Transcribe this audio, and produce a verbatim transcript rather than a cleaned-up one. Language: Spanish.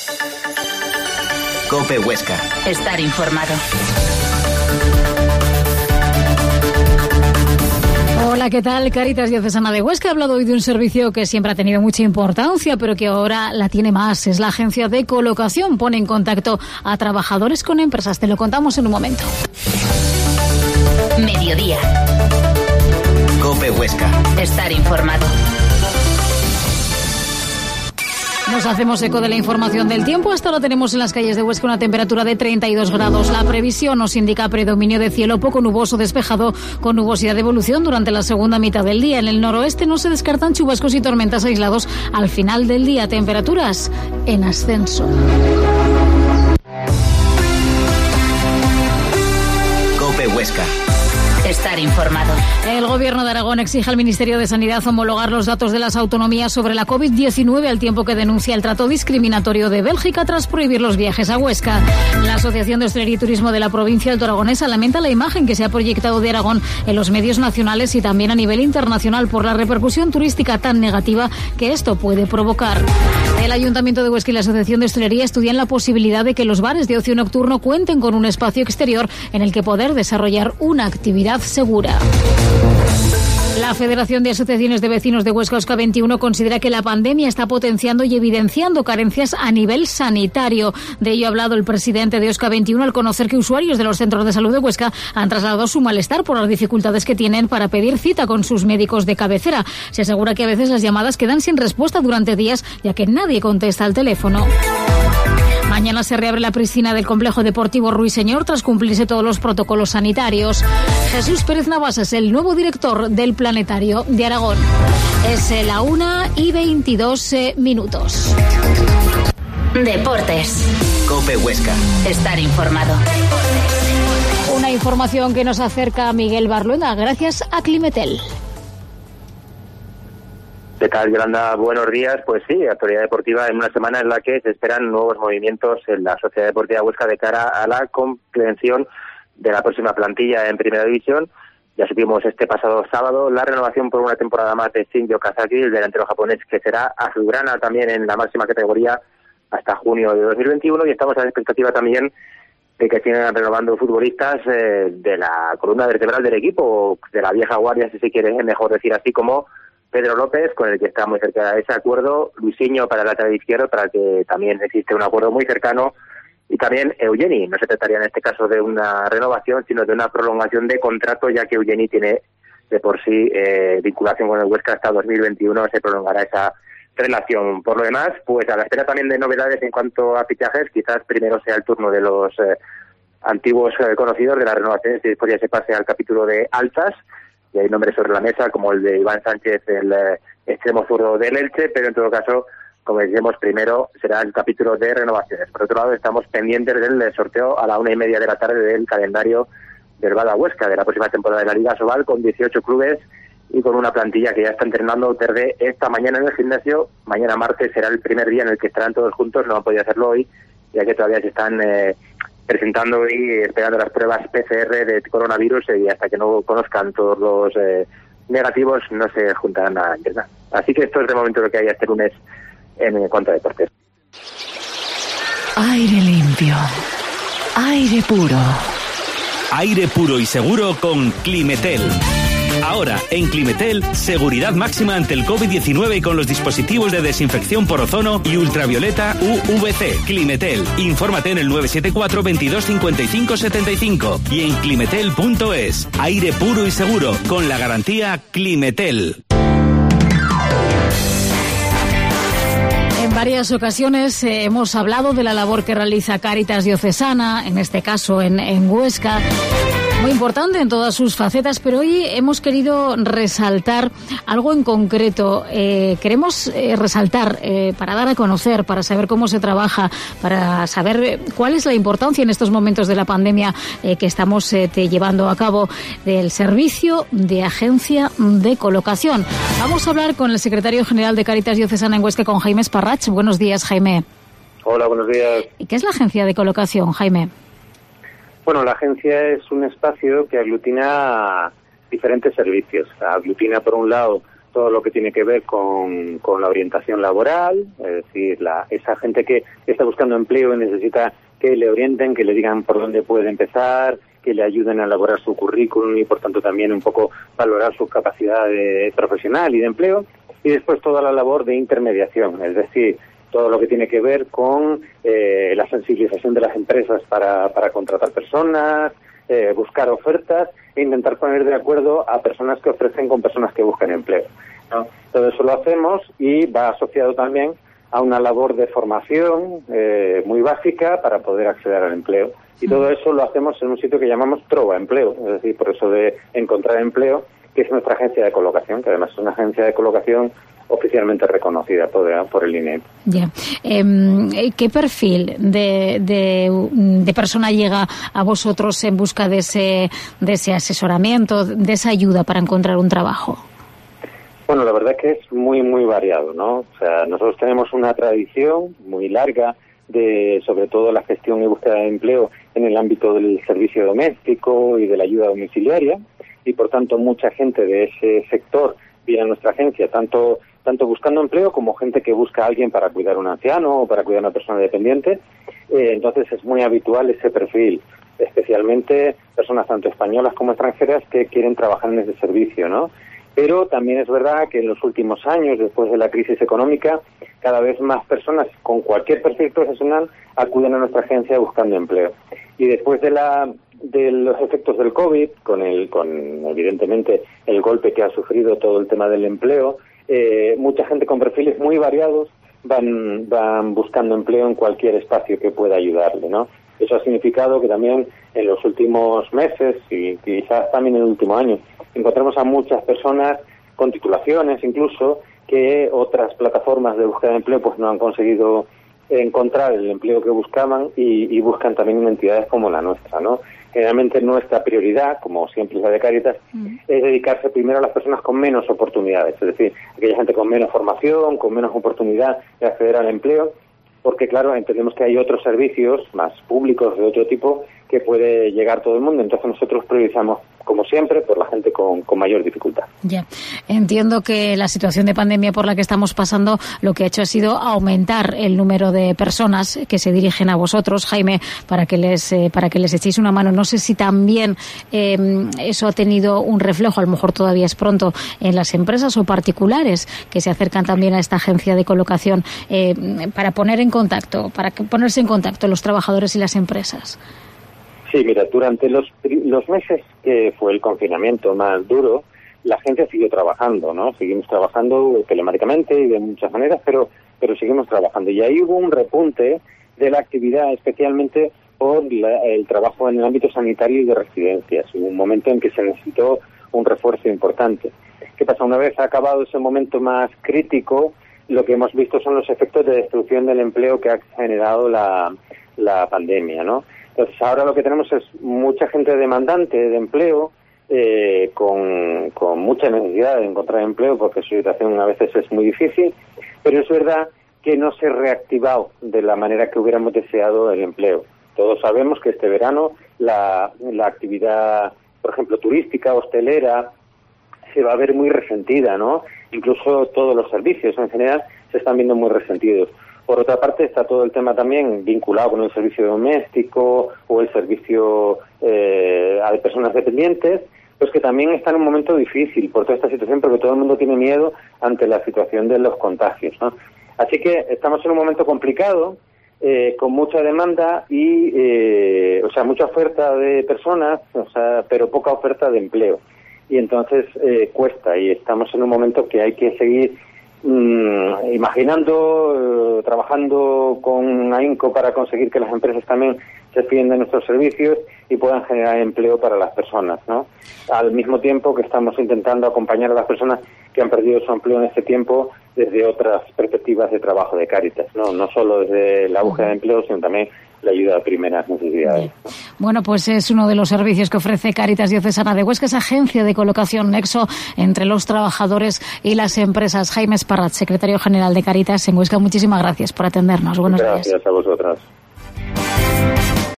COPE Huesca. Estar informado. Hola, ¿qué tal? Cáritas Diocesana de Huesca ha hablado hoy de un servicio que siempre ha tenido mucha importancia, pero que ahora la tiene más. Es la agencia de colocación. Pone en contacto a trabajadores con empresas. Te lo contamos en un momento. Mediodía. COPE Huesca. Estar informado. Nos hacemos eco de la información del tiempo. Hasta ahora tenemos en las calles de Huesca una temperatura de treinta y dos grados. La previsión nos indica predominio de cielo poco nuboso despejado con nubosidad de evolución durante la segunda mitad del día. En el noroeste no se descartan chubascos y tormentas aislados al final del día. Temperaturas en ascenso. COPE Huesca. Estar informado. El Gobierno de Aragón exige al Ministerio de Sanidad homologar los datos de las autonomías sobre la COVID diecinueve al tiempo que denuncia el trato discriminatorio de Bélgica tras prohibir los viajes a Huesca. La Asociación de Hostelería y Turismo de la provincia alto aragonesa lamenta la imagen que se ha proyectado de Aragón en los medios nacionales y también a nivel internacional por la repercusión turística tan negativa que esto puede provocar. El Ayuntamiento de Huesca y la Asociación de Hostelería estudian la posibilidad de que los bares de ocio nocturno cuenten con un espacio exterior en el que poder desarrollar una actividad segura. La Federación de Asociaciones de Vecinos de Huesca Osca veintiuno considera que la pandemia está potenciando y evidenciando carencias a nivel sanitario. De ello ha hablado el presidente de Osca veintiuno al conocer que usuarios de los centros de salud de Huesca han trasladado su malestar por las dificultades que tienen para pedir cita con sus médicos de cabecera. Se asegura que a veces las llamadas quedan sin respuesta durante días, ya que nadie contesta al teléfono. Mañana se reabre la piscina del complejo deportivo Ruiseñor tras cumplirse todos los protocolos sanitarios. Jesús Pérez Navas es el nuevo director del Planetario de Aragón. Es la una y veintidós minutos. Deportes. COPE Huesca. Estar informado. Una información que nos acerca a Miguel Barluenda gracias a Climetel. ¿Qué tal, Yolanda? Buenos días. Pues sí, actualidad deportiva en una semana en la que se esperan nuevos movimientos en la Sociedad Deportiva Huesca de cara a la comprensión de la próxima plantilla en Primera División. Ya supimos este pasado sábado la renovación por una temporada más de Shinji Kazaki, el delantero japonés que será azulgrana también en la máxima categoría hasta junio de dos mil veintiuno, y estamos a la expectativa también de que sigan renovando futbolistas eh, de la columna vertebral del equipo, de la vieja guardia, si se quiere mejor decir así, como Pedro López, con el que está muy cerca de ese acuerdo, Luisinho para el lateral izquierdo, para el que también existe un acuerdo muy cercano, y también Eugeni. No se trataría en este caso de una renovación, sino de una prolongación de contrato, ya que Eugeni tiene de por sí eh, vinculación con el Huesca hasta dos mil veintiuno, se prolongará esa relación. Por lo demás, pues a la espera también de novedades en cuanto a fichajes, quizás primero sea el turno de los eh, antiguos eh, conocidos de las renovaciones, y después ya se pase al capítulo de altas. Y hay nombres sobre la mesa como el de Iván Sánchez, el eh, extremo zurdo del Elche, pero en todo caso, como decíamos, primero será el capítulo de renovaciones. Por otro lado, estamos pendientes del sorteo a la una y media de la tarde del calendario del Bada Huesca de la próxima temporada de la Liga Sobal, con dieciocho clubes y con una plantilla que ya está entrenando desde esta mañana en el gimnasio. Mañana martes será el primer día en el que estarán todos juntos, no han podido hacerlo hoy, ya que todavía se están eh, presentando y esperando las pruebas P C R de coronavirus, y hasta que no conozcan todos los eh, negativos no se juntarán a entrenar. Así que esto es de momento lo que hay este lunes en cuanto a deportes. Aire limpio, aire puro. Aire puro y seguro con Climetel. Ahora, en Climetel, seguridad máxima ante el COVID diecinueve con los dispositivos de desinfección por ozono y ultravioleta U V C. Climetel. Infórmate en el nueve siete cuatro, veintidós, cincuenta y cinco, setenta y cinco y en climetel punto es. Aire puro y seguro con la garantía Climetel. En varias ocasiones eh, hemos hablado de la labor que realiza Cáritas Diocesana, en este caso en, en Huesca. Muy importante en todas sus facetas, pero hoy hemos querido resaltar algo en concreto. Eh, queremos eh, resaltar eh, para dar a conocer, para saber cómo se trabaja, para saber cuál es la importancia en estos momentos de la pandemia eh, que estamos eh, te llevando a cabo del servicio de agencia de colocación. Vamos a hablar con el secretario general de Cáritas Diocesana en Huesca, con Jaime Esparrach. Buenos días, Jaime. Hola, buenos días. ¿Y qué es la agencia de colocación, Jaime? Bueno, la agencia es un espacio que aglutina diferentes servicios. Aglutina, por un lado, todo lo que tiene que ver con, con la orientación laboral, es decir, la, esa gente que está buscando empleo y necesita que le orienten, que le digan por dónde puede empezar, que le ayuden a elaborar su currículum y, por tanto, también un poco valorar su capacidad de, profesional y de empleo. Y después toda la labor de intermediación, es decir, todo lo que tiene que ver con eh, la sensibilización de las empresas para, para contratar personas, eh, buscar ofertas e intentar poner de acuerdo a personas que ofrecen con personas que buscan empleo, ¿no? Todo eso lo hacemos y va asociado también a una labor de formación eh, muy básica para poder acceder al empleo. Y todo eso lo hacemos en un sitio que llamamos Trova Empleo, es decir, por eso de encontrar empleo, que es nuestra agencia de colocación, que además es una agencia de colocación oficialmente reconocida por, por el I N E. Ya. Eh, ¿Qué perfil de, de, de persona llega a vosotros en busca de ese, de ese asesoramiento, de esa ayuda para encontrar un trabajo? Bueno, la verdad es que es muy, muy variado, ¿no? O sea, nosotros tenemos una tradición muy larga de, sobre todo, la gestión y búsqueda de empleo en el ámbito del servicio doméstico y de la ayuda domiciliaria, y por tanto mucha gente de ese sector viene a nuestra agencia, tanto tanto buscando empleo como gente que busca a alguien para cuidar a un anciano o para cuidar a una persona dependiente. Eh, entonces es muy habitual ese perfil, especialmente personas tanto españolas como extranjeras que quieren trabajar en ese servicio, ¿no? Pero también es verdad que en los últimos años, después de la crisis económica, cada vez más personas con cualquier perfil profesional acuden a nuestra agencia buscando empleo. Y después de la de los efectos del COVID, con el con evidentemente el golpe que ha sufrido todo el tema del empleo, eh, mucha gente con perfiles muy variados van van buscando empleo en cualquier espacio que pueda ayudarle, ¿no? Eso ha significado que también en los últimos meses y quizás también en el último año encontramos a muchas personas con titulaciones incluso que otras plataformas de búsqueda de empleo pues no han conseguido encontrar el empleo que buscaban y, y buscan también en entidades como la nuestra, ¿no? Generalmente nuestra prioridad, como siempre es la de Cáritas, mm. es dedicarse primero a las personas con menos oportunidades, es decir, aquella gente con menos formación, con menos oportunidad de acceder al empleo, porque claro, entendemos que hay otros servicios más públicos de otro tipo que puede llegar todo el mundo, entonces nosotros priorizamos, como siempre, por la gente con, con mayor dificultad. Ya, entiendo que la situación de pandemia por la que estamos pasando lo que ha hecho ha sido aumentar el número de personas que se dirigen a vosotros, Jaime, para que les eh, para que les echéis una mano. No sé si también eh, eso ha tenido un reflejo, a lo mejor todavía es pronto, en las empresas o particulares que se acercan también a esta agencia de colocación eh, para poner en contacto, para ponerse en contacto los trabajadores y las empresas. Sí, mira, durante los los meses que fue el confinamiento más duro, la agencia siguió trabajando, ¿no? Seguimos trabajando telemáticamente y de muchas maneras, pero pero seguimos trabajando. Y ahí hubo un repunte de la actividad, especialmente por la, el trabajo en el ámbito sanitario y de residencias. Hubo un momento en que se necesitó un refuerzo importante. ¿Qué pasa? Una vez acabado ese momento más crítico, lo que hemos visto son los efectos de destrucción del empleo que ha generado la, la pandemia, ¿no? Entonces ahora lo que tenemos es mucha gente demandante de empleo, eh, con, con mucha necesidad de encontrar empleo porque su situación a veces es muy difícil, pero es verdad que no se ha reactivado de la manera que hubiéramos deseado el empleo. Todos sabemos que este verano la, la actividad, por ejemplo, turística, hostelera, se va a ver muy resentida, ¿no? Incluso todos los servicios en general se están viendo muy resentidos. Por otra parte, está todo el tema también vinculado con el servicio doméstico o el servicio eh, a personas dependientes, pues que también está en un momento difícil por toda esta situación, porque todo el mundo tiene miedo ante la situación de los contagios, ¿no? Así que estamos en un momento complicado, eh, con mucha demanda y, eh, o sea, mucha oferta de personas, o sea, pero poca oferta de empleo. Y entonces eh, cuesta, y estamos en un momento que hay que seguir Mm, imaginando, eh, trabajando con ahínco para conseguir que las empresas también se fíen de nuestros servicios y puedan generar empleo para las personas, ¿no? Al mismo tiempo que estamos intentando acompañar a las personas que han perdido su empleo en este tiempo desde otras perspectivas de trabajo de Cáritas, ¿no? No solo desde la búsqueda de empleo, sino también la ayuda a primeras necesidades. Bueno, pues es uno de los servicios que ofrece Cáritas Diocesana de Huesca, esa agencia de colocación nexo entre los trabajadores y las empresas. Jaime Esparrat, secretario general de Cáritas en Huesca, muchísimas gracias por atendernos. Buenos días. Gracias a vosotras.